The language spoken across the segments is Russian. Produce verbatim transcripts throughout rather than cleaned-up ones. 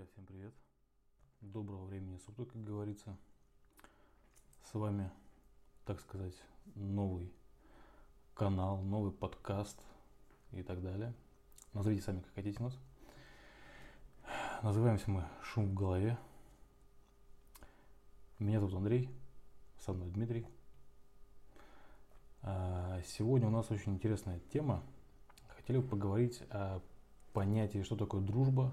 Всем привет. Доброго времени суток, как говорится. С вами, так сказать, новый канал, новый подкаст и так далее. Назовите сами, как хотите нас. Называемся мы «Шум в голове». Меня зовут Андрей, со мной Дмитрий. Сегодня у нас очень интересная тема. Хотели бы поговорить о понятии, что такое дружба,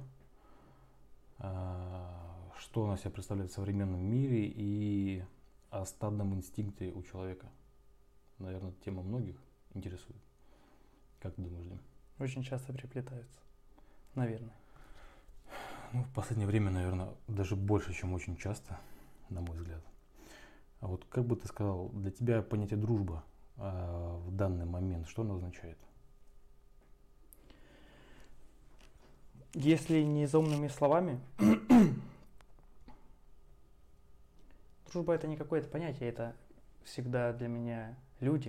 что она себя представляет в современном мире и о стадном инстинкте у человека. Наверное, тема многих интересует. Как ты думаешь, Дим? Очень часто переплетаются, наверное. Ну, в последнее время, наверное, даже больше, чем очень часто, на мой взгляд. А вот как бы ты сказал, для тебя понятие дружба э, в данный момент, что оно означает? Если не заумными словами, дружба это не какое-то понятие, это всегда для меня люди.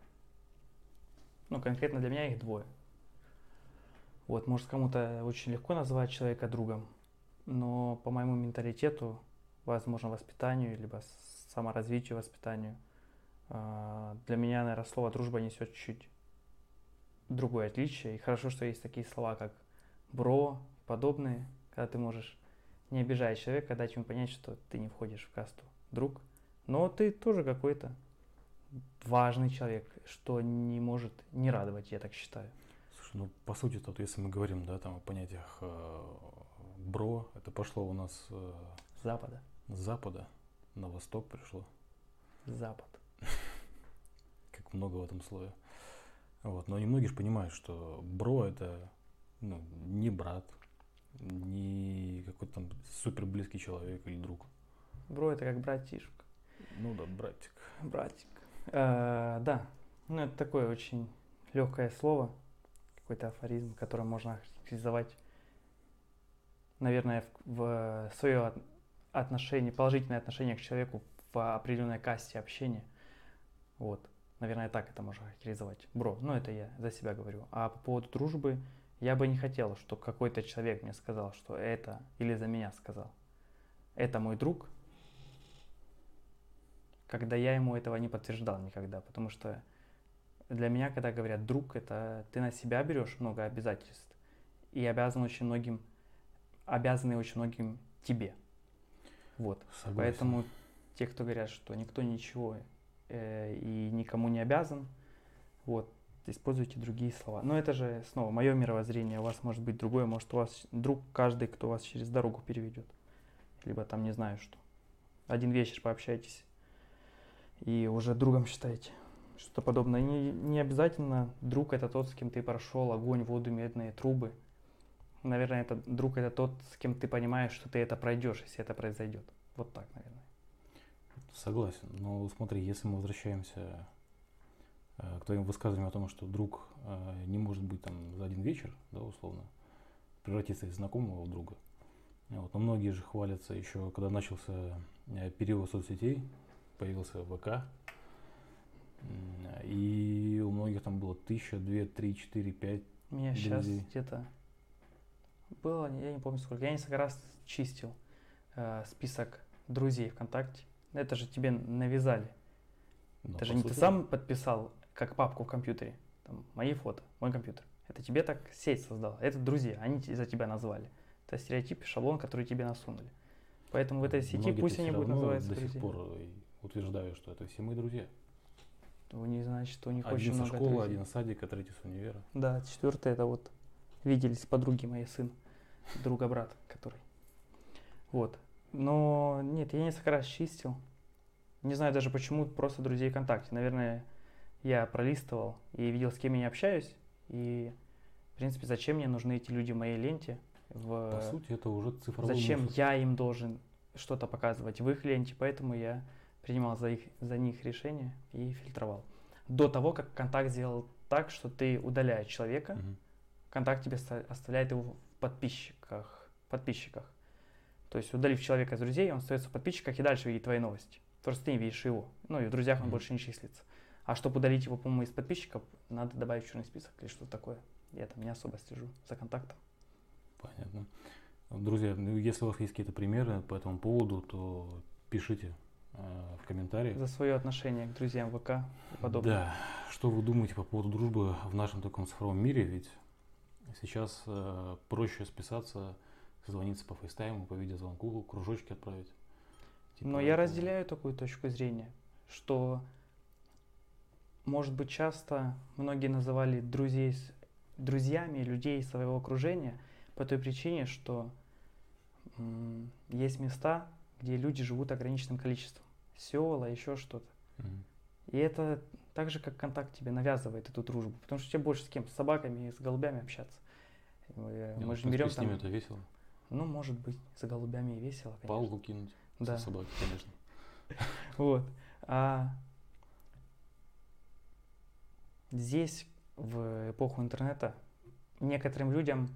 Ну, конкретно для меня их двое. Вот, может, кому-то очень легко называть человека другом, но по моему менталитету, возможно, воспитанию, либо саморазвитию, воспитанию, для меня, наверное, слово дружба несет чуть другое отличие. И хорошо, что есть такие слова, как бро, подобные, когда ты можешь, не обижая человека, дать ему понять, что ты не входишь в касту друг, но ты тоже какой-то важный человек, что не может не радовать, я так считаю. Слушай, ну по сути, вот если мы говорим, да, там о понятиях э, бро, это пошло у нас э, с запада. С запада на восток пришло. Запад. Как много в этом слое. Вот, но немногие же понимают, что бро это ну, не брат, не какой-то там супер близкий человек или друг. Бро это как братишка. Ну да, братик. Братик. А, да, ну это такое очень легкое слово, какой-то афоризм, которым можно характеризовать, наверное, в, в свое отношение, положительное отношение к человеку в определенной касте общения. Вот, наверное, так это можно характеризовать. Бро, ну это я за себя говорю. А по поводу дружбы, я бы не хотел, чтобы какой-то человек мне сказал, что это, или за меня сказал, это мой друг, когда я ему этого не подтверждал никогда. Потому что для меня, когда говорят друг, это ты на себя берешь много обязательств и обязан очень многим, обязаны очень многим тебе. Вот. Согласен. Поэтому те, кто говорят, что никто ничего э, и никому не обязан, вот, используйте другие слова. Но это же снова мое мировоззрение, у вас может быть другое, может у вас друг каждый, кто вас через дорогу переведет. Либо там не знаю что. Один вечер пообщайтесь и уже другом считаете. Что-то подобное. Не, не обязательно друг это тот, с кем ты прошел огонь, воду, медные трубы. Наверное, это друг это тот, с кем ты понимаешь, что ты это пройдешь, если это произойдет. Вот так, наверное. Согласен. Но смотри, если мы возвращаемся к твоим высказываниям о том, что друг не может быть там за один вечер, да, условно, превратиться из знакомого в друга. Вот. Но многие же хвалятся еще, когда начался период соцсетей, появился ВК, и у многих там было тысяча, две, три, четыре, пять У меня друзей. сейчас где-то было, я не помню сколько, я несколько раз чистил э, список друзей ВКонтакте. Это же тебе навязали. Но это же не сути... ты сам подписал, как папку в компьютере, там, мои фото, мой компьютер. Это тебе так сеть создала, это друзья, они за тебя назвали. Это стереотип, шаблон, который тебе насунули. Поэтому в этой сети Многие пусть они будут называться до сих друзья. пор утверждаю, что это все мои друзья. У них, значит, у них один очень со много школы, друзей. один с садика, третий с универа. Да, четвертый это вот виделись подруги моей сын, друга-брат, который. Вот. Но нет, я несколько раз чистил. Не знаю даже почему, просто друзей ВКонтакте. Наверное, я пролистывал и видел, с кем я не общаюсь. И, в принципе, зачем мне нужны эти люди в моей ленте? В... По сути, это уже цифровой Зачем мусор. я им должен что-то показывать в их ленте? Поэтому я принимал за, их, за них решения и фильтровал. До того, как ВКонтакт сделал так, что ты удаляешь человека, Угу. ВКонтакт тебе оставляет его в подписчиках, подписчиках. То есть, удалив человека из друзей, он остается в подписчиках и дальше видит твои новости. Просто ты не видишь его. Ну и в друзьях он mm-hmm. больше не числится. А чтобы удалить его, по-моему, из подписчиков, надо добавить в черный список или что-то такое. Я там не особо слежу за контактом. Понятно. Друзья, ну, если у вас есть какие-то примеры по этому поводу, то пишите э, в комментариях. За свое отношение к друзьям ВК и подобное. Да, что вы думаете по поводу дружбы в нашем таком цифровом мире? Ведь сейчас э, проще списаться, созвониться по фейстайму, по видеозвонку, кружочки отправить. Типа Но я этого. разделяю такую точку зрения, что, может быть, часто многие называли друзей, с- друзьями людей своего окружения по той причине, что м, есть места, где люди живут ограниченным количеством. Села, еще что-то. Мгм. И это так же, как контакт тебе навязывает эту дружбу. Потому что тебе больше с кем? С собаками и с голубями общаться. Мы, Не, мы ну, же в не принципе, берем с ними там... это весело. Ну, может быть, с голубями и весело, конечно. Палку кинуть Да. со собаки, конечно. Вот. А здесь, в эпоху интернета, некоторым людям,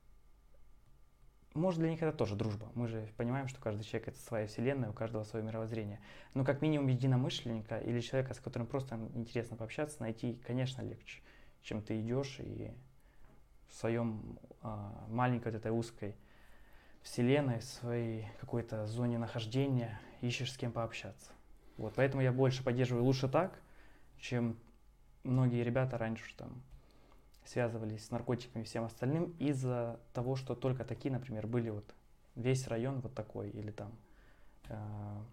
может, для них это тоже дружба. Мы же понимаем, что каждый человек — это своя вселенная, у каждого свое мировоззрение. Но как минимум единомышленника или человека, с которым просто интересно пообщаться, найти, конечно, легче, чем ты идешь и в своем а, маленькой вот этой узкой вселенной, в своей какой-то зоне нахождения ищешь с кем пообщаться. Вот, поэтому я больше поддерживаю лучше так, чем многие ребята раньше там связывались с наркотиками и всем остальным из-за того, что только такие, например, были вот весь район вот такой, или там э,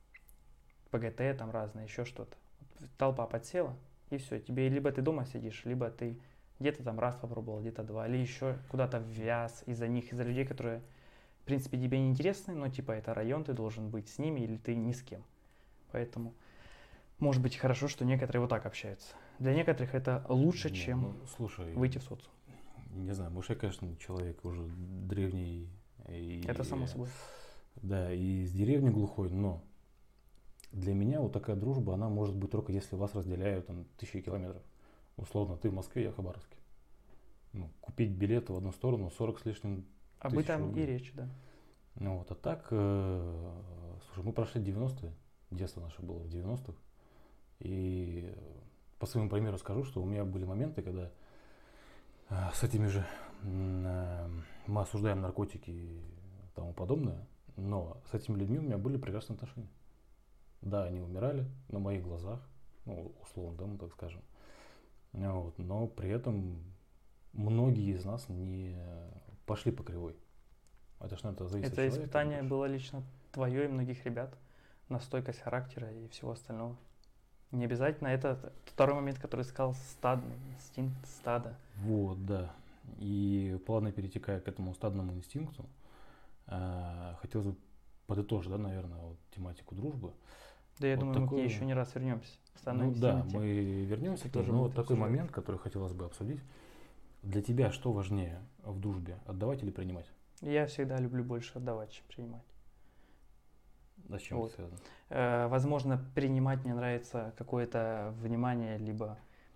ПГТ там разные, еще что-то. Толпа подсела, и все, тебе либо ты дома сидишь, либо ты где-то там раз попробовал, где-то два, или еще куда-то ввяз из-за них, из-за людей, которые, в принципе, тебе не интересны, но типа это район, ты должен быть с ними, или ты ни с кем. Поэтому может быть хорошо, что некоторые вот так общаются. Для некоторых это лучше, Не, чем ну, слушай, выйти в социум. не знаю, может, я, конечно, человек уже древний. И, Это само собой. Да, и из деревни глухой, но для меня вот такая дружба, она может быть только если вас разделяют там тысячи километров. Условно, ты в Москве, я в Хабаровске. Ну, купить билеты в одну сторону сорок с лишним Об тысяч этом и рублей. речь, да. Ну вот, а так, э, слушай, мы прошли девяностые, детство наше было в девяностых, и по своему примеру скажу, что у меня были моменты, когда э, с этими же м, э, мы осуждаем наркотики и тому подобное, но с этими людьми у меня были прекрасные отношения. Да, они умирали на моих глазах, ну, условно, да, мы так скажем. Ну вот, но при этом многие из нас не пошли по кривой. Это ж надо зависеть от Это человека. испытание больше. было лично твое и многих ребят на стойкость характера и всего остального. Не обязательно. Это второй момент, который сказал, стадный инстинкт стада. Вот, да. И плавно перетекая к этому стадному инстинкту, э, хотелось бы подытожить, да, наверное, вот тематику дружбы. Да, я Вот думаю, мы к такое- ней еще не раз вернемся. Стадный Ну да, инстинкт. мы вернемся к тоже ней, но вот будет такой обсуждать. момент, который хотелось бы обсудить. Для тебя что важнее в дружбе, отдавать или принимать? Я всегда люблю больше отдавать, чем принимать. А с чем Вот. это связано? Э, возможно, принимать мне нравится какое-то внимание, либо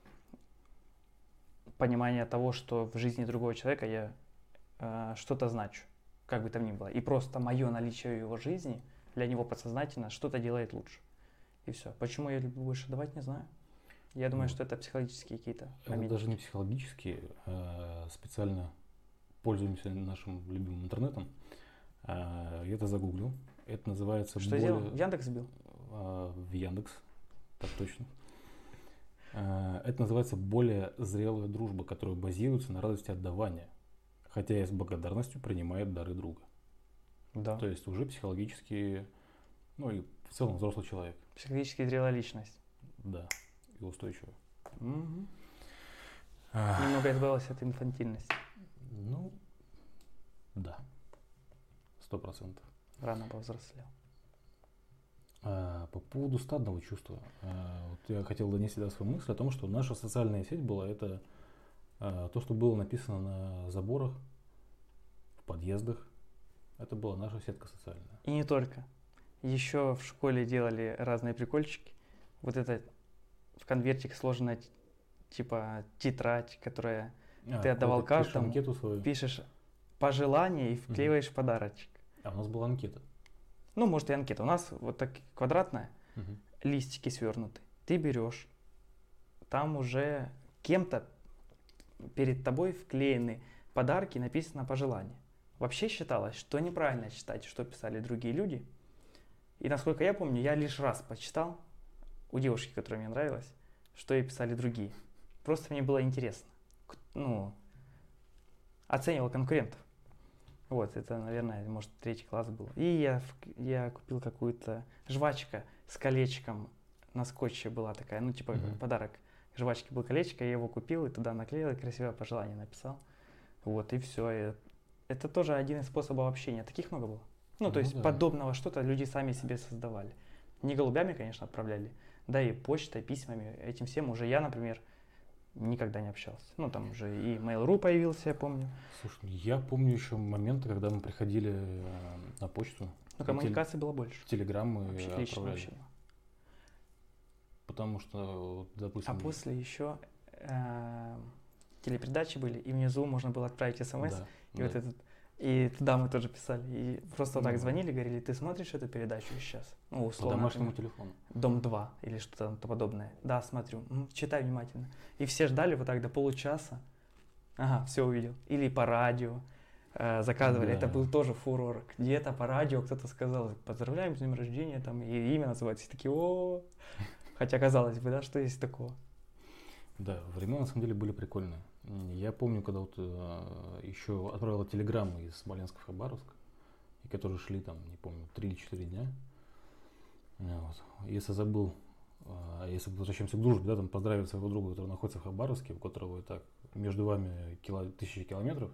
понимание того, что в жизни другого человека я э, что-то значу, как бы там ни было. И просто мое наличие в его жизни для него подсознательно что-то делает лучше. И все. Почему я люблю больше давать, не знаю. Я думаю, Ну, что это психологические какие-то Это моменты. даже не психологически, э, специально пользуемся нашим любимым интернетом. Э, Я это загуглил. Это называется Что более... сделал? Яндекс бил? э, в Яндекс, так точно. Э, Это называется более зрелая дружба, которая базируется на радости отдавания, хотя и с благодарностью принимает дары друга. Да. То есть уже психологически, ну и в целом взрослый человек, Психологически зрелая личность. да, и устойчивый. Мгм. А, Немного избавилась от инфантильности. Ну, да, сто процентов. Рано повзрослел. А, По поводу стадного чувства, а, вот я хотел донести до свою мысль о том, что наша социальная сеть была это а, то, что было написано на заборах, в подъездах. Это была наша сетка социальная. И не только. Еще в школе делали разные прикольчики. Вот это в конвертик сложенная т- типа тетрадь, которая А, Ты отдавал куда пишешь каждому, анкету свою. пишешь пожелание и вклеиваешь подарочек. А у нас была анкета. Ну, может, и анкета. У нас вот так квадратная, Мгм. листики свернуты. Ты берешь, там уже кем-то перед тобой вклеены подарки, написано пожелание. Вообще считалось, что неправильно читать, что писали другие люди. И насколько я помню, я лишь раз почитал у девушки, которая мне нравилась, что ей писали другие. Просто мне было интересно. Ну, оценивал конкурентов. Вот, это, наверное, может, третий класс был. И я, я купил какую-то жвачка с колечком на скотче была такая, ну, типа mm-hmm. подарок. Жвачки был колечко, я его купил и туда наклеил, и красивое пожелание написал. Вот, и все. И это тоже один из способов общения. Таких много было. Ну, то ну, есть да. подобного что-то люди сами себе создавали. Не голубями, конечно, отправляли, да и почтой, письмами. Этим всем уже я, например, никогда не общался. Ну, там уже и Mail.ru появился, я помню. Слушай, я помню еще моменты, когда мы приходили на почту. Ну, коммуникации теле... было больше. Телеграммы вообще, личного общения. Потому что, допустим... А после еще э, телепередачи были, и внизу можно было отправить смс. Да, и да. вот этот... И туда мы тоже писали. И просто ну, так звонили, говорили, ты смотришь эту передачу сейчас? Ну, условно. По домашнему например, телефону. Дом два или что-то подобное. Да, смотрю. М, читай внимательно. И все ждали вот так до получаса. Ага, все увидел. Или по радио э, заказывали. Да. Это был тоже фурор. Где-то по радио кто-то сказал, поздравляем с днем рождения, там, и имя называется. И такие, о Хотя, казалось бы, да, что есть такого. Да, времена на самом деле были прикольные. Я помню, когда вот э, еще отправила телеграммы из Смоленска в Хабаровск, и которые шли там, не помню, три или четыре дня. Вот. Если забыл, э, если возвращаемся к дружбе, да, там поздравить своего друга, который находится в Хабаровске, у которого и так между вами кило, тысячи километров,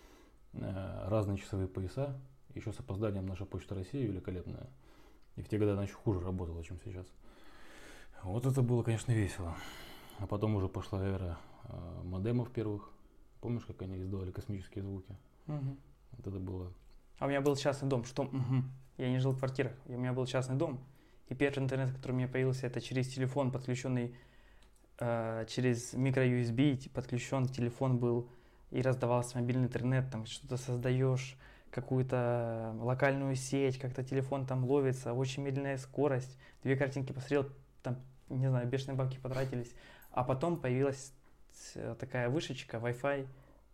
э, разные часовые пояса, еще с опозданием наша Почта России великолепная. И в те годы она еще хуже работала, чем сейчас. Вот это было, конечно, весело. А потом уже пошла эра э, модемов первых. Помнишь, как они издавали космические звуки? Угу. Вот это было. А у меня был частный дом. Что? Угу. Я не жил в квартирах. У меня был частный дом. И первый интернет, который у меня появился, это через телефон, подключенный э, через микро-ю эс би. Подключен телефон был и раздавался мобильный интернет. Там что-то создаешь, какую-то локальную сеть, как-то телефон там ловится, очень медленная скорость. Две картинки посмотрел, там, не знаю, бешеные бабки потратились. А потом появилась такая вышечка, Wi-Fi,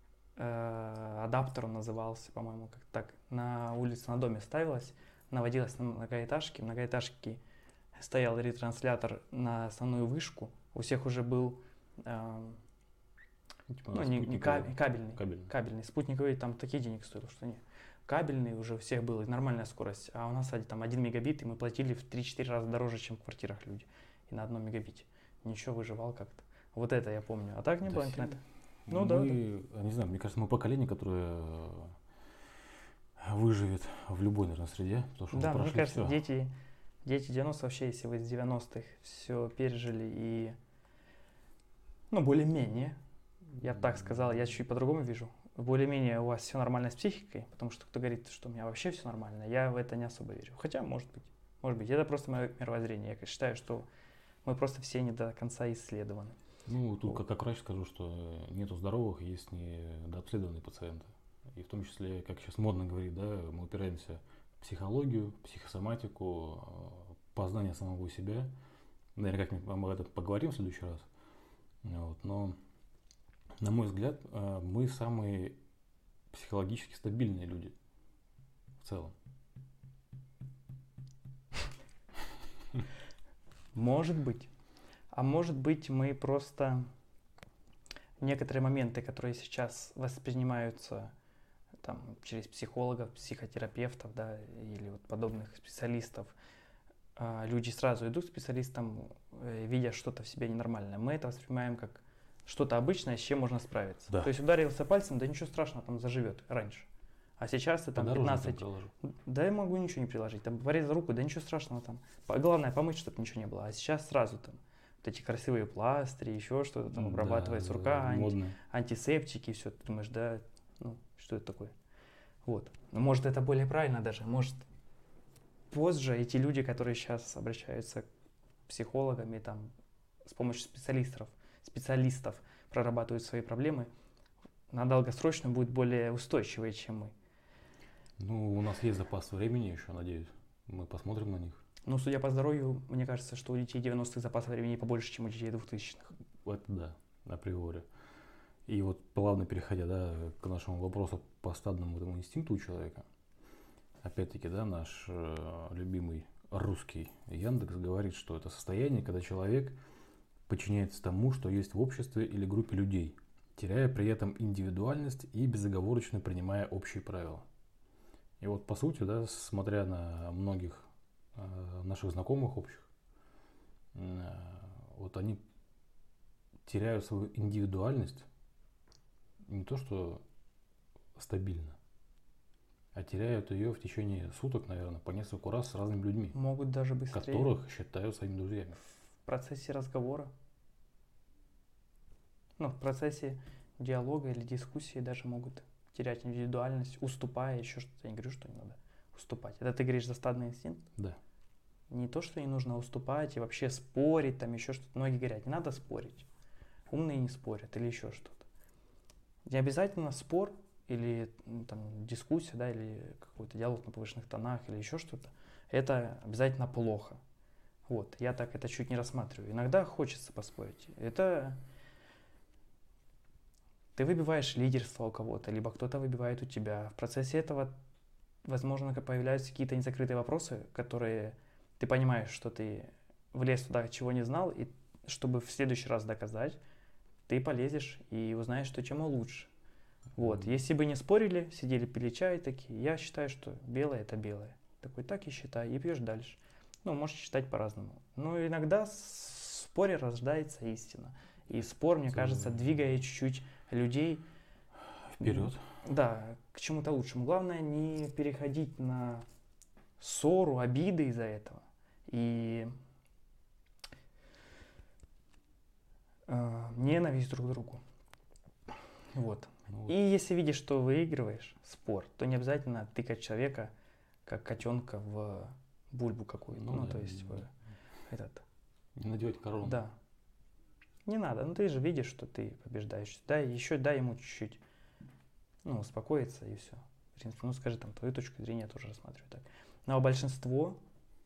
э, адаптер он назывался, по-моему, как так, на улице, на доме ставилась, наводилась на многоэтажки. В многоэтажке стоял ретранслятор на основную вышку. У всех уже был э, типа ну, не, не кабель, кабельный, кабельный. кабельный. Спутниковый там такие денег стоил, что нет. Кабельный уже у всех был, и нормальная скорость. А у нас там один мегабит, и мы платили в три-четыре раза дороже, чем в квартирах люди. И на одном мегабите. Ничего, выживал как-то. Вот это я помню. А так не да было интернета. Ну мы, да, да. Не знаю, мне кажется, мы поколение, которое выживет в любой, наверное, среде. Потому что да, мне кажется, все. дети, дети девяностых вообще, если вы из девяностых все пережили и, ну, более-менее, я бы так сказал, я чуть по-другому вижу, более-менее у вас все нормально с психикой, потому что кто говорит, что у меня вообще все нормально, я в это не особо верю. Хотя, может быть, может быть, это просто мое мировоззрение. Я считаю, что мы просто все не до конца исследованы. Ну, тут вот. как, как врач скажу, что нету здоровых, есть недообследованные пациенты. И в том числе, как сейчас модно говорить, да, мы упираемся в психологию, психосоматику, познание самого себя. Наверное, как мы об этом поговорим в следующий раз. Вот. Но, на мой взгляд, мы самые психологически стабильные люди в целом. Может быть. А может быть, мы просто некоторые моменты, которые сейчас воспринимаются там, через психологов, психотерапевтов, да, или вот подобных специалистов, люди сразу идут к специалистам, видя что-то в себе ненормальное. Мы это воспринимаем как что-то обычное, с чем можно справиться. Да. То есть ударился пальцем, да ничего страшного, там заживет раньше. А сейчас ты там пятнадцать... Да я могу ничего не приложить. Там порезал руку, да ничего страшного там. Главное помыть, чтобы ничего не было. А сейчас сразу там вот эти красивые пластыри, еще что-то там обрабатывается да, рука, анти... антисептики, все. Ты думаешь, да, ну что это такое? Вот. Но может это более правильно даже. Может позже эти люди, которые сейчас обращаются к психологам и там с помощью специалистов, специалистов прорабатывают свои проблемы, на долгосрочно будут более устойчивые, чем мы. Ну, у нас есть запас времени еще, надеюсь. Мы посмотрим на них. Ну, судя по здоровью, мне кажется, что у детей девяностых запас времени побольше, чем у детей двухтысячных. Это да, априори. И вот плавно переходя, да, к нашему вопросу по стадному этому инстинкту у человека, опять-таки, да, наш э, любимый русский Яндекс говорит, что это состояние, когда человек подчиняется тому, что есть в обществе или группе людей, теряя при этом индивидуальность и безоговорочно принимая общие правила. И вот по сути, да, смотря на многих э, наших знакомых общих, э, вот они теряют свою индивидуальность не то что стабильно, а теряют ее в течение суток, наверное, по несколько раз с разными людьми, Могут даже быстрее. которых считают своими друзьями. В процессе разговора, ну, в процессе диалога или дискуссии даже могут терять индивидуальность, уступая еще что-то. Я не говорю, что не надо уступать. Это ты говоришь за стадный инстинкт? Да. Не то, что не нужно уступать и вообще спорить, там еще что-то. Многие говорят, не надо спорить. Умные не спорят или еще что-то. Не обязательно спор или там, дискуссия, да, или какой-то диалог на повышенных тонах или еще что-то. Это обязательно плохо. Вот, я так это чуть не рассматриваю. Иногда хочется поспорить. Это ты выбиваешь лидерство у кого-то, либо кто-то выбивает у тебя. В процессе этого, возможно, появляются какие-то незакрытые вопросы, которые ты понимаешь, что ты влез туда, чего не знал, и чтобы в следующий раз доказать, ты полезешь и узнаешь, что чем лучше. Вот. Если бы не спорили, сидели, пили чай такие, я считаю, что белое это белое. Такой, так и считай, и пьешь дальше. Ну, можешь считать по-разному. Но иногда в споре рождается истина. И спор, мне кажется, двигает чуть-чуть людей вперед. Да, к чему-то лучшему. Главное не переходить на ссору, обиды из-за этого. И э, ненависть друг к другу. Вот. Ну, вот. И если видишь, что выигрываешь спор, то не обязательно тыкать человека, как котенка, в бульбу какую-то. Ну, Ну, ну да, то есть да. в этот. Не надевать корону. Да. Не надо. Ну ты же видишь, что ты побеждаешь. Дай еще дай ему чуть-чуть, ну, успокоиться и все. В принципе, ну скажи там твою точку зрения, я тоже рассматриваю так. Но большинство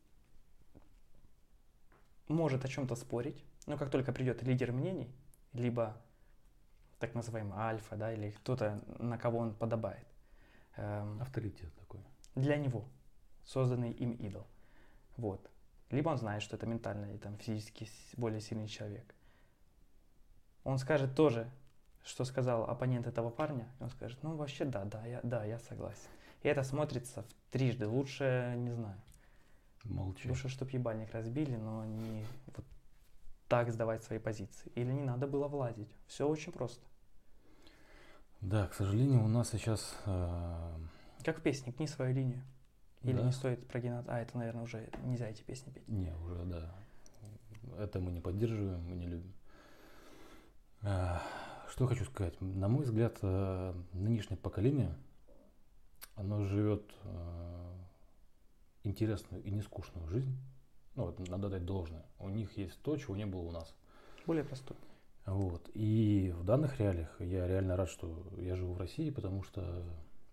может о чем-то спорить, но как только придет лидер мнений, либо так называемый альфа, да, или кто-то, на кого он подобает. Эм, Авторитет такой. Для него созданный им идол. Вот. Либо он знает, что это ментально и там физически более сильный человек. Он скажет тоже, что сказал оппонент этого парня, и он скажет, ну вообще да, да, я, да, я согласен. И это смотрится в трижды. Лучше, не знаю, Молчи. лучше, чтобы ебальник разбили, но не вот так сдавать свои позиции. Или не надо было влазить. Все очень просто. Да, к сожалению, у нас сейчас... Э... Как в песне, гни свою линию. Или да. не стоит прогинать. А, это, наверное, уже нельзя эти песни петь. Не, уже, да. Это мы не поддерживаем, мы не любим. Что хочу сказать. На мой взгляд, нынешнее поколение, оно живет интересную и нескучную жизнь. Ну, вот, надо дать должное. У них есть то, чего не было у нас. Более простой. Вот. И в данных реалиях я реально рад, что я живу в России, потому что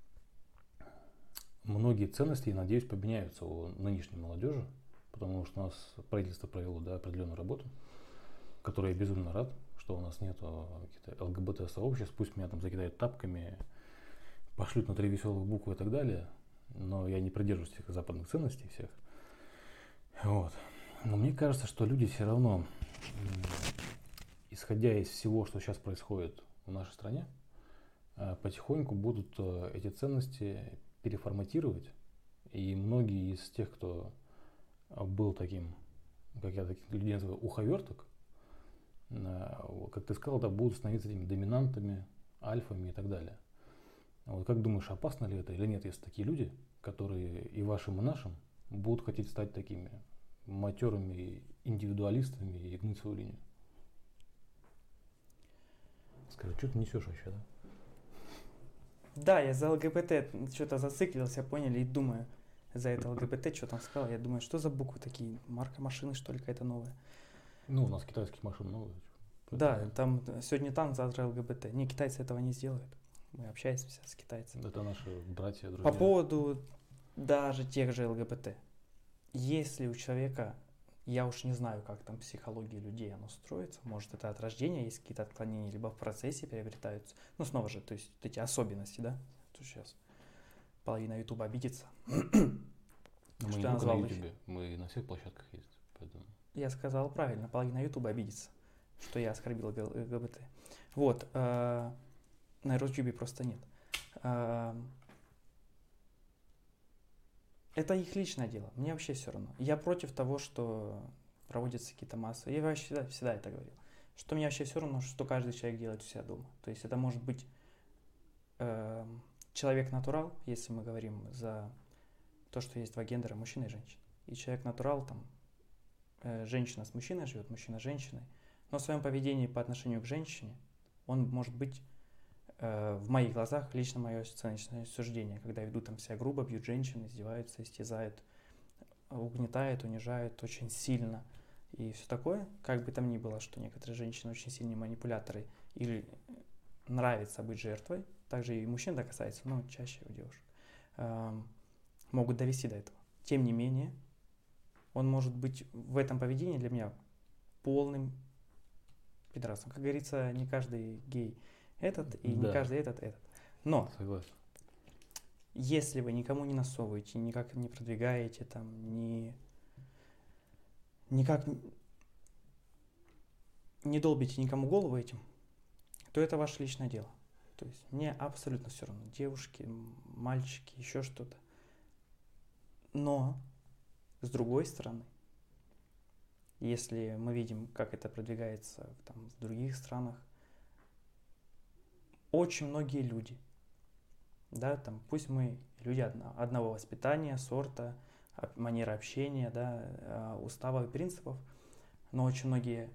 многие ценности, я надеюсь, поменяются у нынешней молодежи, потому что у нас правительство провело, да, определенную работу, которой я безумно рад, что у нас нет каких-то ЛГБТ-сообществ, пусть меня там закидают тапками, пошлют на три веселых буквы и так далее, но я не придерживаюсь этих западных ценностей всех. Вот. Но мне кажется, что люди все равно, исходя из всего, что сейчас происходит в нашей стране, потихоньку будут эти ценности переформатировать. И многие из тех, кто был таким, как я таких людей называю, уховерток, как ты сказал, да, будут становиться этими доминантами, альфами и так далее. Вот как думаешь, опасно ли это или нет, если такие люди, которые и вашим, и нашим, будут хотеть стать такими матерыми индивидуалистами и гнуть свою линию? Скажи, что ты несешь вообще, да? Да, я за ЛГБТ что-то зациклился, поняли, и думаю, за это ЛГБТ, что там сказал, я думаю, что за буквы такие, марка машины, что ли, какая-то новая. Ну, у нас китайских машин много. Да, там сегодня танк, завтра ЛГБТ. Не, китайцы этого не сделают. Мы общаемся с китайцами. Это наши братья, друзья. По поводу даже тех же ЛГБТ. Если у человека Я уж не знаю, как там психология людей оно строится. Может, это от рождения есть какие-то отклонения, либо в процессе приобретаются. Ну, снова же, то есть вот эти особенности, да? То сейчас половина Ютуба обидится. Но мы Что не я только на назвал их? Ютубе, мы на всех площадках есть. Поэтому... Я сказал правильно, половина Ютуба обидится, что я оскорбил ЛГБТ. Вот, э, на Рутюбе просто нет. Э, это их личное дело, мне вообще все равно. Я против того, что проводятся какие-то массы. Я вообще всегда, всегда это говорил. Что мне вообще все равно, что каждый человек делает у себя дома. То есть это может быть э, человек-натурал, если мы говорим за то, что есть два гендера, мужчина и женщина. И человек-натурал, там, э, женщина с мужчиной живет, мужчина с женщиной. Но в своем поведении по отношению к женщине он может быть э, в моих глазах лично мое оценочное суждение, когда ведут там себя грубо, бьют женщин, издеваются, истязают, угнетают, унижают очень сильно и все такое. Как бы там ни было, что некоторые женщины очень сильные манипуляторы или нравится быть жертвой, также и мужчин это касается, но чаще у девушек, э, могут довести до этого. Тем не менее, он может быть в этом поведении для меня полным пидорасом. Как говорится, не каждый гей этот, и Да. не каждый этот, этот. Но, Согласен. если вы никому не насовываете, никак не продвигаете, там, не, никак не долбите никому голову этим, то это ваше личное дело. То есть мне абсолютно все равно. Девушки, мальчики, еще что-то. Но, с другой стороны, если мы видим, как это продвигается там, в других странах, очень многие люди, да, там, пусть мы люди одно, одного воспитания, сорта, манеры общения, да, уставов и принципов, но очень многие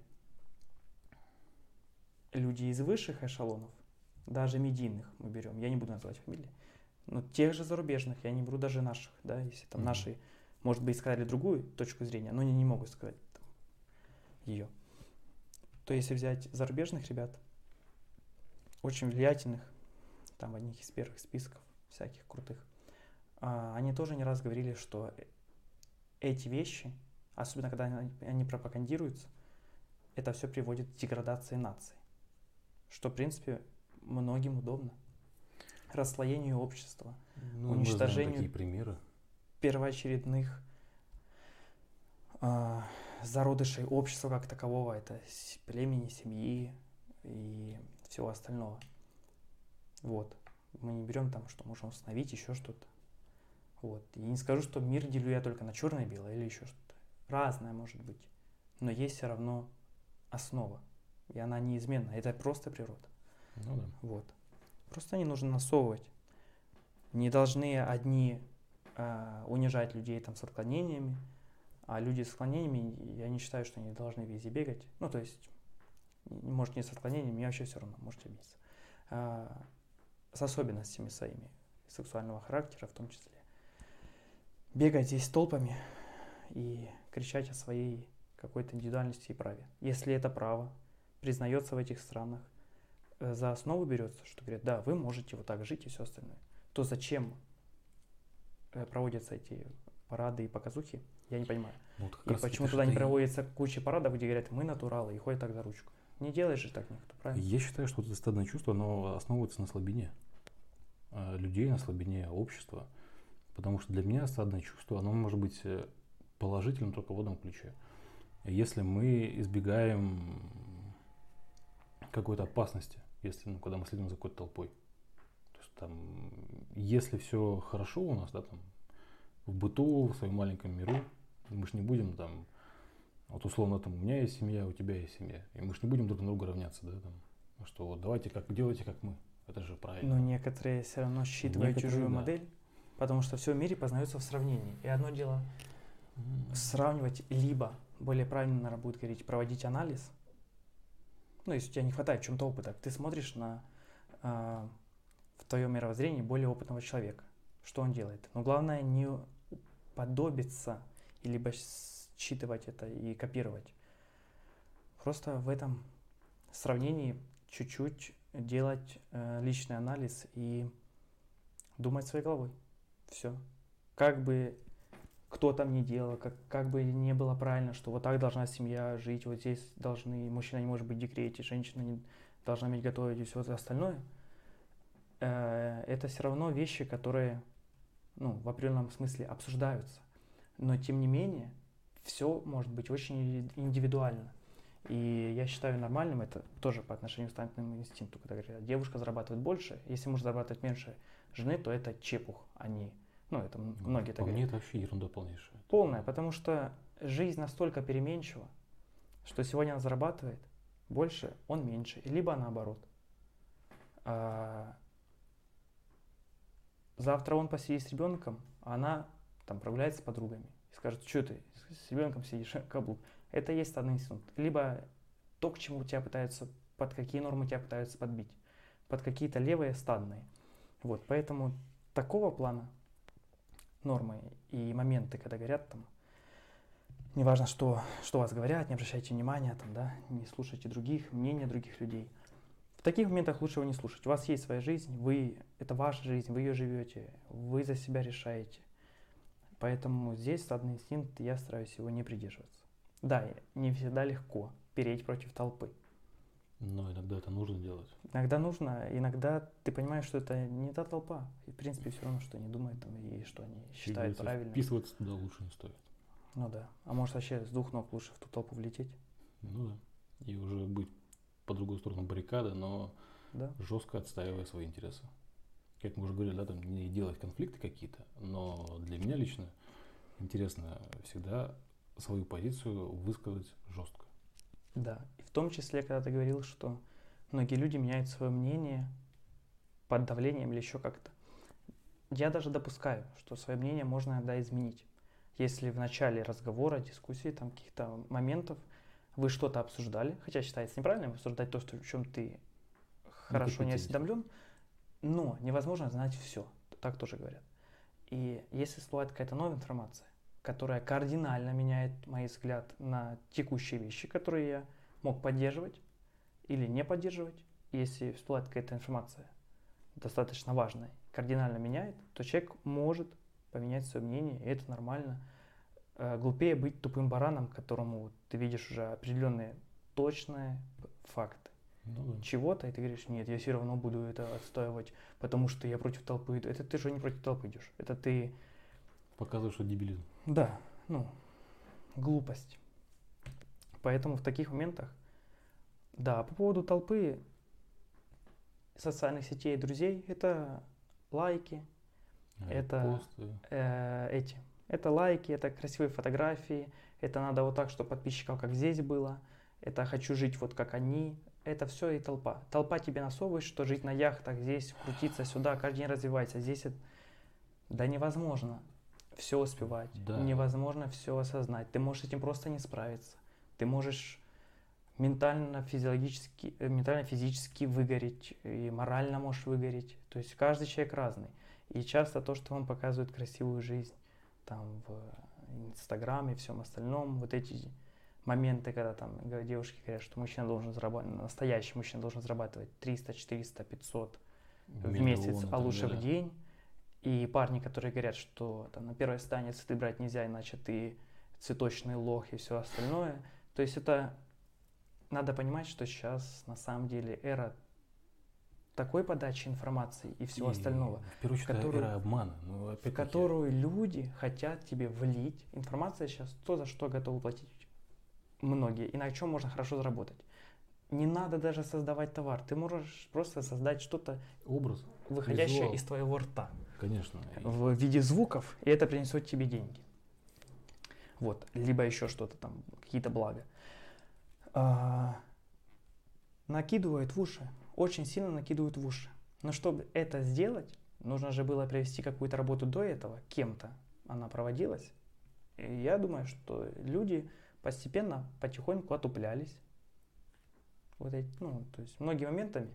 люди из высших эшелонов, даже медийных мы берем, я не буду называть фамилии, но тех же зарубежных, я не беру даже наших, да, если там mm-hmm. наши, может быть, сказали другую точку зрения, но они не могут сказать там, ее. То если взять зарубежных ребят, очень влиятельных, там в одних из первых списков всяких крутых, они тоже не раз говорили, что эти вещи, особенно когда они пропагандируются, это все приводит к деградации нации, что, в принципе, многим удобно. Расслоению общества, ну, уничтожению такие примеры. первоочередных э, зародышей общества как такового, это племени, семьи и всего остального. Вот. Мы не берем там, что можем установить, еще что-то. Вот. И не скажу, что мир делю я только на черное и белое или еще что-то. Разное может быть. Но есть все равно основа. И она неизменна. Это просто природа. Ну да. Вот. Просто не нужно насовывать. Не должны одни э, унижать людей там, с отклонениями, а люди с отклонениями, я не считаю, что они должны везде бегать. Ну, то есть, может, не с отклонениями, мне вообще все равно, можете обидеться. Э, с особенностями своими, сексуального характера в том числе. Бегать здесь толпами и кричать о своей какой-то индивидуальности и праве. Если это право признается в этих странах, за основу берется, что говорят, да, вы можете вот так жить и все остальное, то зачем проводятся эти парады и показухи, я не понимаю. Ну, вот и почему туда не проводится куча парадов, где говорят, мы натуралы, и ходят так за ручку. Не делаешь же так никто, правильно? Я считаю, что это стадное чувство, оно основывается на слабине людей, на слабине общества. Потому что для меня стадное чувство, оно может быть положительным только в одном ключе. Если мы избегаем какой-то опасности, если, ну, когда мы следим за какой-то толпой. То есть, там, если все хорошо у нас, да, там, в быту, в своем маленьком миру, мы же не будем там, вот условно, там, у меня есть семья, у тебя есть семья, и мы же не будем друг на друга равняться, да, там, что вот давайте как делайте, как мы, это же правильно. Но некоторые все равно считывают некоторые, чужую да. модель, потому что все в мире познается в сравнении. И одно дело mm. сравнивать, либо, более правильно, наверное, будет говорить, проводить анализ. Ну, если у тебя не хватает в чем-то опыта, ты смотришь на э, в твоем мировоззрении более опытного человека. Что он делает? Но главное не подобиться, либо считывать это и копировать. Просто в этом сравнении чуть-чуть делать э, личный анализ и думать своей головой. Все. Как бы кто там не делал, как, как бы не было правильно, что вот так должна семья жить, вот здесь должны, мужчина не может быть в декрете, женщина не должна уметь готовить и все остальное. Это все равно вещи, которые, ну, в определенном смысле обсуждаются. Но тем не менее, все может быть очень индивидуально. И я считаю нормальным это тоже по отношению к стандартному инстинкту, когда говорят, девушка зарабатывает больше, если муж зарабатывает меньше жены, то это чепух, а не... Ну, это многие так говорят. По мне это вообще ерунда полнейшая. Полная, потому что жизнь настолько переменчива, что сегодня она зарабатывает больше, он меньше, либо наоборот. А завтра он посидит с ребенком, а она там прогуляется с подругами и скажет, что ты с ребенком сидишь, каблук. Это и есть стадный инстинкт. Либо то, к чему тебя пытаются, под какие нормы тебя пытаются подбить, под какие-то левые стадные. Вот, поэтому такого плана нормы и моменты, когда говорят там, неважно, что, что вас говорят, не обращайте внимания, там, да, не слушайте других, мнения других людей. В таких моментах лучше его не слушать. У вас есть своя жизнь, вы, это ваша жизнь, вы ее живете, вы за себя решаете. Поэтому здесь стадный инстинкт, я стараюсь его не придерживаться. Да, не всегда легко переть против толпы. Но иногда это нужно делать. Иногда нужно, иногда ты понимаешь, что это не та толпа. И в принципе все равно, что они думают там, и что они считают правильным. Вписываться туда лучше не стоит. Ну да. А может вообще с двух ног лучше в ту толпу влететь? Ну да. И уже быть по другую сторону баррикады, но да. жестко отстаивая свои интересы. Как мы уже говорили, да, там не делать конфликты какие-то, но для меня лично интересно всегда свою позицию высказать жестко. Да, и в том числе, когда ты говорил, что многие люди меняют свое мнение под давлением или еще как-то. Я даже допускаю, что свое мнение можно иногда изменить. Если в начале разговора, дискуссии, там каких-то моментов вы что-то обсуждали, хотя считается неправильным обсуждать то, что, в чем ты хорошо не осведомлен, но невозможно знать все, так тоже говорят. И если всплывает какая-то новая информация, которая кардинально меняет мой взгляд на текущие вещи, которые я мог поддерживать или не поддерживать. Если всплывает какая-то информация достаточно важная, кардинально меняет, то человек может поменять свое мнение, и это нормально. Глупее быть тупым бараном, которому ты видишь уже определенные точные факты. Ну, да. Чего-то, и ты говоришь, нет, я все равно буду это отстаивать, потому что я против толпы. Это ты же не против толпы идешь, это ты... Показываешь, что дебилизм. Да, ну, глупость. Поэтому в таких моментах, да, по поводу толпы, социальных сетей и друзей, это лайки, а это э, эти, это лайки, это красивые фотографии, это надо вот так, чтобы подписчиков как здесь было, это хочу жить вот как они, это все и толпа. Толпа тебе насовывает, что жить на яхтах здесь, крутиться сюда, каждый день развивается, здесь это... Да невозможно все успевать, да. Невозможно все осознать, ты можешь с этим просто не справиться, ты можешь ментально, физиологически, ментально, физически выгореть, и морально можешь выгореть, то есть каждый человек разный, и часто то, что он показывает красивую жизнь, там в Инстаграме и всем остальном, вот эти моменты, когда там девушки говорят, что мужчина должен зарабатывать, настоящий мужчина должен зарабатывать триста, четыреста, пятьсот в месяц, а лучше в день. И парни, которые говорят, что там, на первой стане цветы брать нельзя, иначе ты цветочный лох и все остальное. То есть это надо понимать, что сейчас на самом деле эра такой подачи информации и всего и, остального, в первую очередь, которую, эра обмана, ну, в которую люди хотят тебе влить. Информация сейчас то, за что готовы платить многие, и на чем можно хорошо заработать. Не надо даже создавать товар, ты можешь просто создать что-то, образ, выходящее визуал. из твоего рта. Конечно. В виде звуков, и это принесет тебе деньги. Вот, либо еще что-то там, какие-то блага. А, накидывают в уши, очень сильно накидывают в уши. Но чтобы это сделать, нужно же было провести какую-то работу до этого, кем-то она проводилась. И я думаю, что люди постепенно, потихоньку отуплялись. Вот эти, ну, то есть многими моментами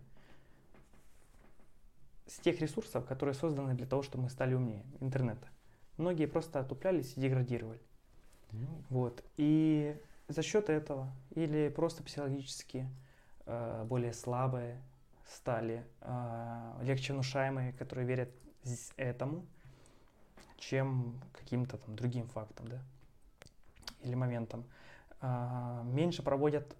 с тех ресурсов, которые созданы для того, чтобы мы стали умнее, интернета. Многие просто отуплялись и деградировали. Mm. Вот. И за счет этого или просто психологически э, более слабые стали, э, легче внушаемые, которые верят этому, чем каким-то там другим фактам, да, или моментам. А, меньше проводят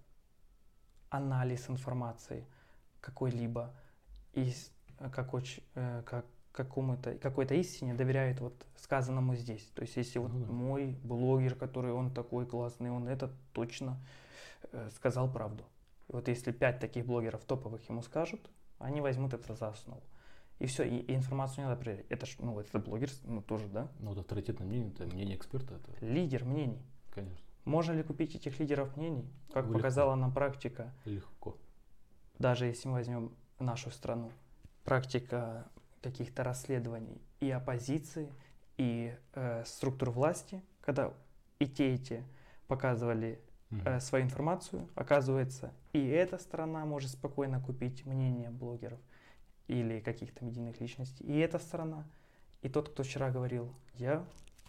анализ информации какой-либо и какой, как, какому-то, какой-то истине доверяют вот сказанному здесь. То есть если вот Ну да. мой блогер, который он такой классный, он это точно э, сказал правду. И вот если пять таких блогеров топовых ему скажут, они возьмут это за основу. И все, и, и информацию не надо проверять. Это ж, ну, это блогер, ну, тоже, да? Ну, вот авторитетное мнение, это мнение эксперта, это, Лидер мнений. конечно, Можно ли купить этих лидеров мнений? Как Легко. показала нам практика, легко. даже если мы возьмем нашу страну, практика каких-то расследований и оппозиции, и э, структур власти, когда и те, и те показывали Мгм. э, свою информацию, оказывается, и эта сторона может спокойно купить мнение блогеров или каких-то медийных личностей, и эта сторона, и тот, кто вчера говорил, я,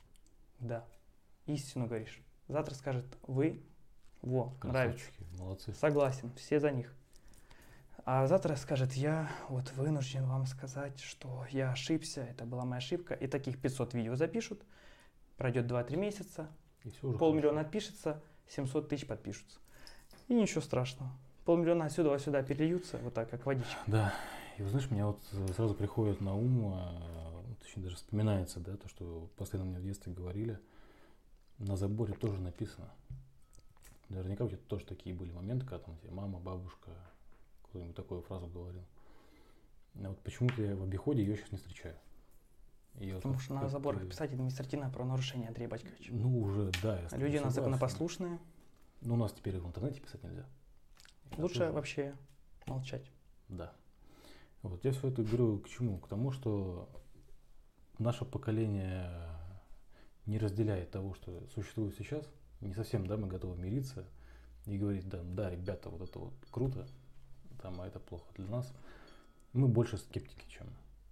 да, истину говоришь, завтра скажет, вы, во, нравится, Красавчики, молодцы. согласен, все за них. А завтра скажет, я вот вынужден вам сказать, что я ошибся, это была моя ошибка. И таких пятьсот видео запишут, пройдет два-три месяца, И все уже полмиллиона отпишется, семьсот тысяч подпишутся. И ничего страшного. Полмиллиона отсюда сюда перельются, вот так, как водичка. Да, и вы знаешь, мне вот сразу приходит на ум, а, точнее даже вспоминается, да, то, что постоянно мне в детстве говорили, на заборе тоже написано. Наверняка у тебя тоже такие были моменты, когда там тебе мама, бабушка, кто-нибудь такую фразу говорил. А вот почему-то я в обиходе ее сейчас не встречаю. Её Потому вот что на как-то- заборах писать административное правонарушение, Андрей Батькович. Ну, уже, да, я с тобой Люди у нас согласен. законопослушные, Ну, у нас теперь в интернете писать нельзя. Это лучше тоже- вообще молчать. Да. Вот я все это говорю к чему? К тому, что наше поколение не разделяет того, что существует сейчас. Не совсем, да, мы готовы мириться и говорить, да, да, ребята, вот это вот круто, там, а это плохо для нас. Мы больше скептики, чем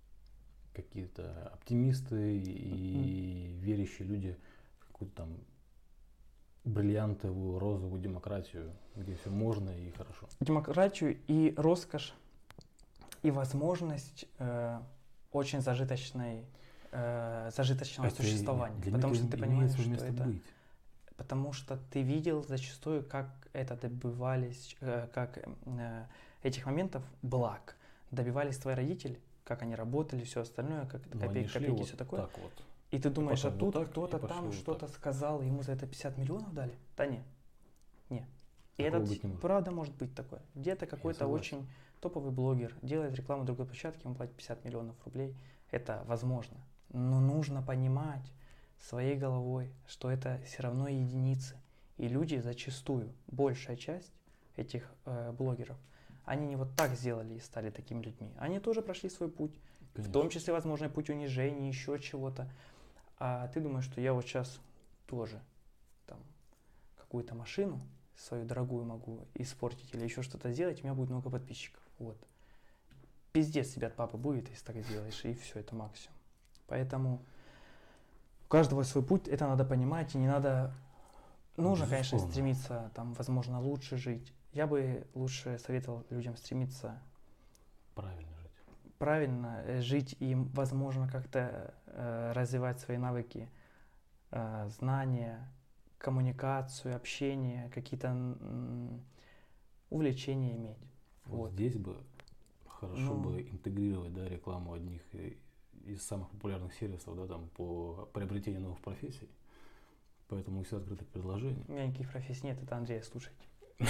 какие-то оптимисты и верящие люди в какую-то там бриллиантовую, розовую демократию, где все можно и хорошо. Демократию и роскошь, и возможность э, очень зажиточной, э, зажиточного Это существования. для Потому них что ты имеет понимаешь, свое что место это... быть. Потому что ты видел зачастую, как это добивались, э, как э, этих моментов благ добивались твои родители, как они работали, все остальное, как это Но они копейки, шли копейки, вот все такое. так вот. И ты думаешь, а потом вот тут так, кто-то и пошли там вот что-то так. сказал, ему за это пятьдесят миллионов дали? Да не, не. И Такого это быть не может. правда может быть такое. Где-то какой-то согласен. очень топовый блогер делает рекламу другой площадки, ему платят пятьдесят миллионов рублей. Это возможно. Но нужно понимать своей головой, что это все равно единицы. И люди зачастую, большая часть этих э, блогеров, они не вот так сделали и стали такими людьми. Они тоже прошли свой путь. Конечно. В том числе, возможно, путь унижения, еще чего-то. А ты думаешь, что я вот сейчас тоже там какую-то машину свою дорогую могу испортить или еще что-то сделать, у меня будет много подписчиков. Вот. Пиздец тебе от папы будет, если так сделаешь, и все, это максимум. Поэтому у каждого свой путь, это надо понимать, и не надо... Нужно, конечно, Безусловно. стремиться, там, возможно, лучше жить. Я бы лучше советовал людям стремиться Правильно жить. правильно э, жить и, возможно, как-то э, развивать свои навыки, э, знания, коммуникацию, общение, какие-то м, увлечения иметь. Вот, Вот. здесь бы хорошо Ну. бы интегрировать, да, рекламу одних и- из самых популярных сервисов, да, там, по приобретению новых профессий. Поэтому все открыты к предложению. У меня никаких профессий нет, это Андрей, слушайте.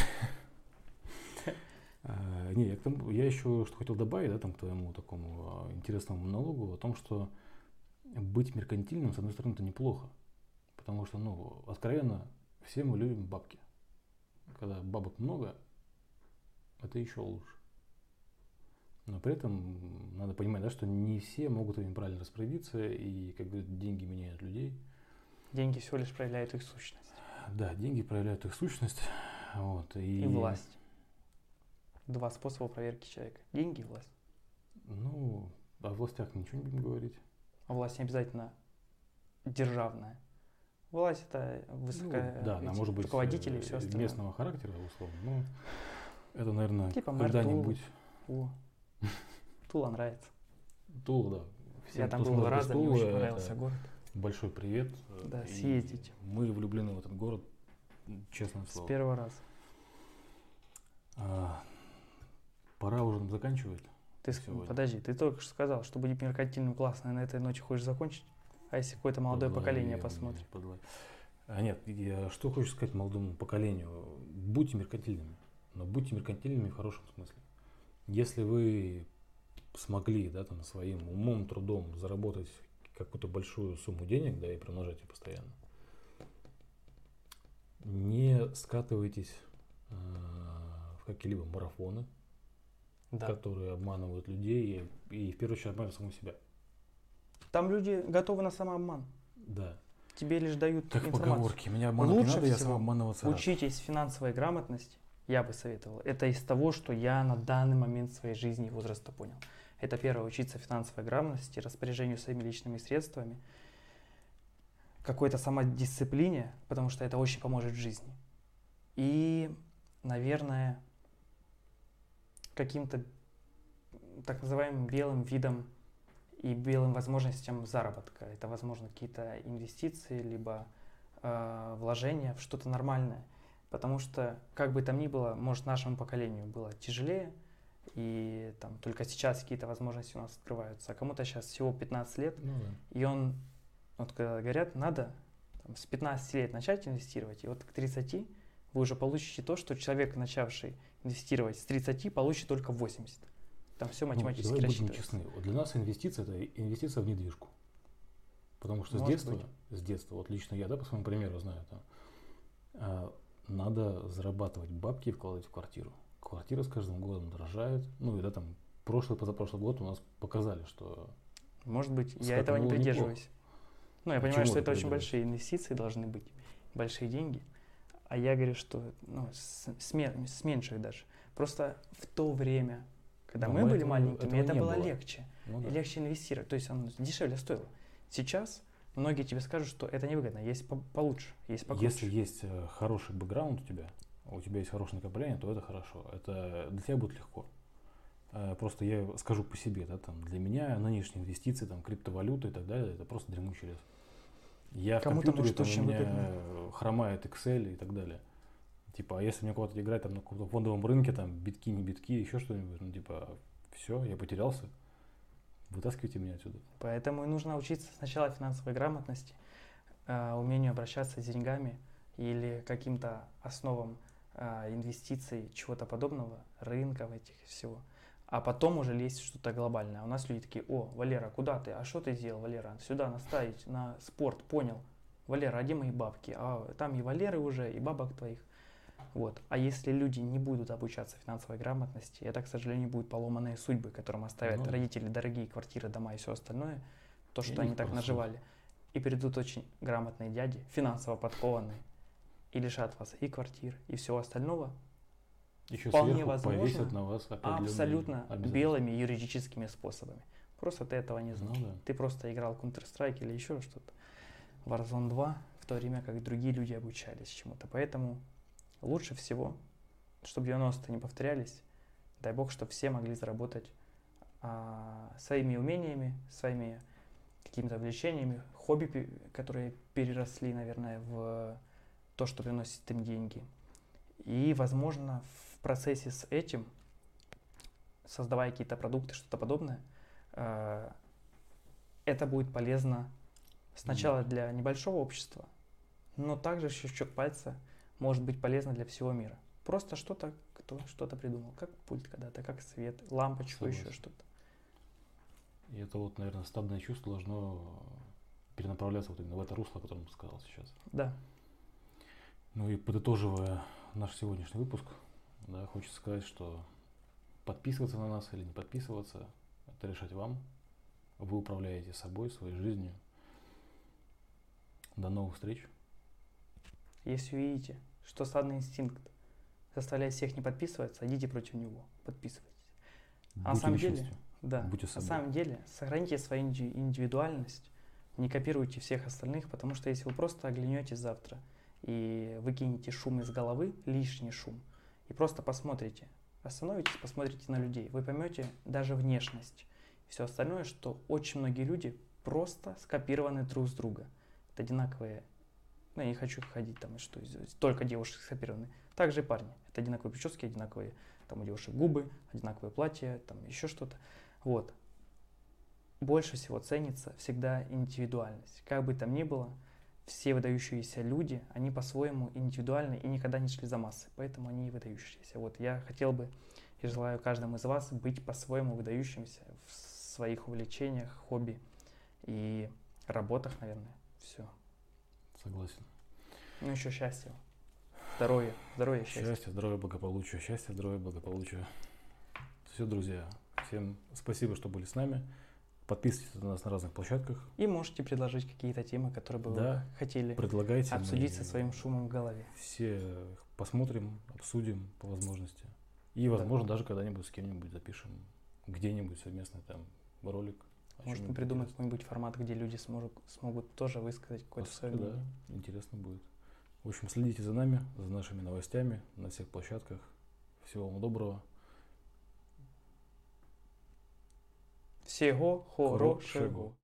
А, не, я, к тому- я еще что хотел добавить, да, там, к твоему такому а, интересному монологу о том, что быть меркантильным, с одной стороны, это неплохо. Потому что, ну, откровенно, все мы любим бабки. Когда бабок много, это еще лучше. Но при этом надо понимать, да, что не все могут ими правильно распорядиться, и, как говорят, деньги меняют людей. Деньги всего лишь проявляют их сущность Да, деньги проявляют их сущность. Вот, и, и власть. Два способа проверки человека. Деньги и власть. Ну, о властях ничего не будем говорить. А власть не обязательно державная. Власть это высокая Ну, да, она эти может быть руководители и э, все остальное. местного характера, условно. Ну, это, наверное, Типа мэр когда-нибудь. О, Тула нравится. Тула, да. Всем, Я там кто был два смотрит раза, Тулу, мне очень это понравился город. Большой привет. Да, И съездите. Мы влюблены в этот город, честное слово. С первого раза. А, пора уже нам заканчивать. Ты ск- подожди, ты только что сказал, что будет меркантильным классно, и на этой ночи хочешь закончить? А если какое-то молодое Подловил поколение меня, посмотрит? подловил. А нет, я что хочу сказать молодому поколению. Будьте меркантильными, но будьте меркантильными в хорошем смысле. Если вы смогли, да, там, своим умом, трудом заработать какую-то большую сумму денег, да, и примножать ее постоянно, не скатывайтесь э, в какие-либо марафоны, Да. которые обманывают людей и, и в первую очередь обманывают саму себя. Там люди готовы на самообман. Да. Тебе лишь дают Как информацию. поговорки, меня обманывать Лучше не надо, я всего сам обманываться рад. Учитесь финансовой грамотности, я бы советовал. Это из того, что я на данный момент своей жизни и возраста понял. Это первое, учиться финансовой грамотности, распоряжению своими личными средствами, какой-то самодисциплине, потому что это очень поможет в жизни. И, наверное, каким-то так называемым белым видом и белым возможностям заработка. Это, возможно, какие-то инвестиции, либо э, вложения в что-то нормальное. Потому что, как бы там ни было, может, нашему поколению было тяжелее, и там только сейчас какие-то возможности у нас открываются. А кому-то сейчас всего пятнадцать лет, Ну, да. и он, вот когда говорят, надо там, с пятнадцати лет начать инвестировать, и вот к тридцати вы уже получите то, что человек, начавший инвестировать с тридцати, получит только в восемьдесят. Там все математически ну, давай будем рассчитывается. честны. Вот для нас инвестиция – это инвестиция в недвижку. Потому что с Может детства, быть. с детства, вот лично я, да, по своему примеру знаю, там, а, надо зарабатывать бабки и вкладывать в квартиру. Квартира с каждым годом дорожает. Ну и да, там, прошлый, позапрошлый год у нас показали, что… Может быть, я Скакануло этого не неплохо. придерживаюсь. Ну, я А понимаю, чему что ты это очень придерживаешься? большие инвестиции должны быть, большие деньги. А я говорю, что ну, с, с ме- с меньших даже. Просто в то время, когда Ну, мы мы были этого- маленькими, этого это не было было. легче. Ну, да. Легче инвестировать. То есть оно дешевле стоило. Сейчас многие тебе скажут, что это невыгодно. Есть по- получше, есть покруче. Если есть э, хороший бэкграунд у тебя, у тебя есть хорошее накопление, то это хорошо. Это для тебя будет легко. Э, Просто я скажу по себе, да, там, для меня нынешние инвестиции, там, криптовалюта и так далее, это просто дремучий лес. Я в Кому-то, компьютере, может, там, очень у меня выгодно. э, хромает Excel и так далее. Типа, а если мне кого-то играть там на каком-то фондовом рынке, там, битки, не битки, еще что-нибудь, ну, типа, все, я потерялся, вытаскивайте меня отсюда. Поэтому и нужно учиться сначала финансовой грамотности, э, умению обращаться с деньгами или каким-то основам э, инвестиций, чего-то подобного, рынков этих всего. А потом уже лезть в что-то глобальное. У нас люди такие: о, Валера, куда ты? А что ты сделал, Валера? Сюда наставить, на спорт, понял. Валера, а где мои бабки? А там и Валеры уже, и бабок твоих. Вот. А если люди не будут обучаться финансовой грамотности, это, к сожалению, будут поломанные судьбы, которым оставят Ну да. родители дорогие квартиры, дома и все остальное, то, И что они они так просто- наживали. И придут очень грамотные дяди, финансово подкованные, и лишат вас и квартир, и всего остального, Еще Вполне сверху возможно, повесят на вас определенные абсолютно обязательства. белыми юридическими способами. Просто ты этого не знал. Ну да. Ты просто играл Counter-Strike или еще что-то. Warzone два, в то время как другие люди обучались чему-то. Поэтому лучше всего, чтобы девяностые не повторялись, дай бог, чтобы все могли заработать а, своими умениями, своими какими-то увлечениями, хобби, пе- которые переросли, наверное, в то, что приносит им деньги. И, возможно, в процессе с этим, создавая какие-то продукты, что-то подобное, э, это будет полезно сначала для небольшого общества, но также щелчок пальца может быть полезно для всего мира. Просто что-то, кто что-то придумал, как пульт когда-то, как свет, лампочку, Согласен. еще что-то. И это вот, наверное, стадное чувство должно перенаправляться вот именно в это русло, о котором ты сказал сейчас. Да, Ну и подытоживая наш сегодняшний выпуск, да, хочется сказать, что подписываться на нас или не подписываться, это решать вам. Вы управляете собой, своей жизнью. До новых встреч. если увидите, что стадный инстинкт заставляет всех не подписываться, идите против него, подписывайтесь. А на Будьте самом деле, личностью. да, Будьте на собой. самом деле, сохраните свою инди- индивидуальность, не копируйте всех остальных, потому что если вы просто оглянетесь завтра и выкинете шум из головы, лишний шум, и просто посмотрите, остановитесь, посмотрите на людей, вы поймете даже внешность и все остальное, что очень многие люди просто скопированы друг с друга. Это одинаковые, ну, я не хочу ходить там, и что, только девушки скопированы. Также и парни. Это одинаковые прически, одинаковые, там у девушек губы, одинаковые платья, там еще что-то. Вот. Больше всего ценится всегда индивидуальность. Как бы там ни было, все выдающиеся люди, они по-своему индивидуальны и никогда не шли за массой, поэтому они и выдающиеся. Вот я хотел бы и желаю каждому из вас быть по-своему выдающимся в своих увлечениях, хобби и работах, наверное. Все. Согласен. Ну еще счастья, здоровья, здоровья, счастья. Счастья, здоровья, благополучия, счастья, здоровья, благополучия. Все, друзья, всем спасибо, что были с нами. Подписывайтесь на нас на разных площадках. И можете предложить какие-то темы, которые бы да, вы хотели предлагайте, обсудить со своим шумом в голове. Все посмотрим, обсудим по возможности. И, возможно, да. даже когда-нибудь с кем-нибудь запишем где-нибудь совместный там ролик. Может, мы придумаем какой-нибудь формат, где люди смогут, смогут тоже высказать какое-то свое мнение. Да, интересно будет. В общем, следите за нами, за нашими новостями на всех площадках. Всего вам доброго. Всего хорошего.